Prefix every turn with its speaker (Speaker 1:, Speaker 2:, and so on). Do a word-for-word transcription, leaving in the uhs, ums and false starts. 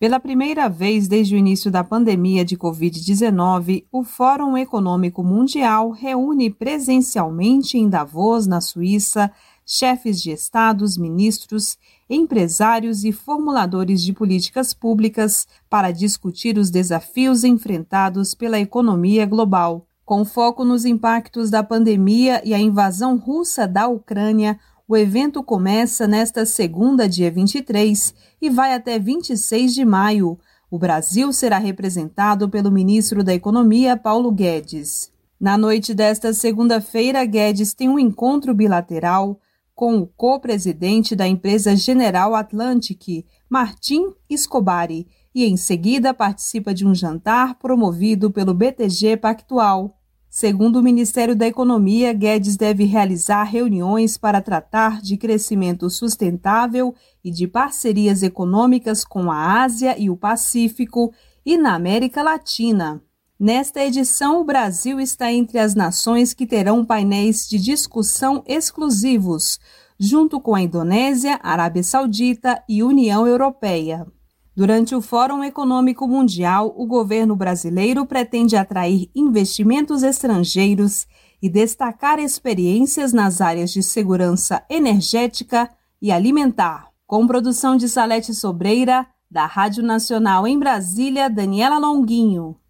Speaker 1: Pela primeira vez desde o início da pandemia de covid dezenove, o Fórum Econômico Mundial reúne presencialmente em Davos, na Suíça, chefes de estados, ministros, empresários e formuladores de políticas públicas para discutir os desafios enfrentados pela economia global. Com foco nos impactos da pandemia e a invasão russa da Ucrânia, o evento começa nesta segunda, dia vinte e três, e vai até vinte e seis de maio. O Brasil será representado pelo ministro da Economia, Paulo Guedes. Na noite desta segunda-feira, Guedes tem um encontro bilateral com o co-presidente da empresa General Atlantic, Martin Escobari, e em seguida participa de um jantar promovido pelo B T G Pactual. Segundo o Ministério da Economia, Guedes deve realizar reuniões para tratar de crescimento sustentável e de parcerias econômicas com a Ásia e o Pacífico e na América Latina. Nesta edição, o Brasil está entre as nações que terão painéis de discussão exclusivos, junto com a Indonésia, Arábia Saudita e União Europeia. Durante o Fórum Econômico Mundial, o governo brasileiro pretende atrair investimentos estrangeiros e destacar experiências nas áreas de segurança energética e alimentar. Com produção de Salete Sobreira, da Rádio Nacional em Brasília, Daniela Longuinho.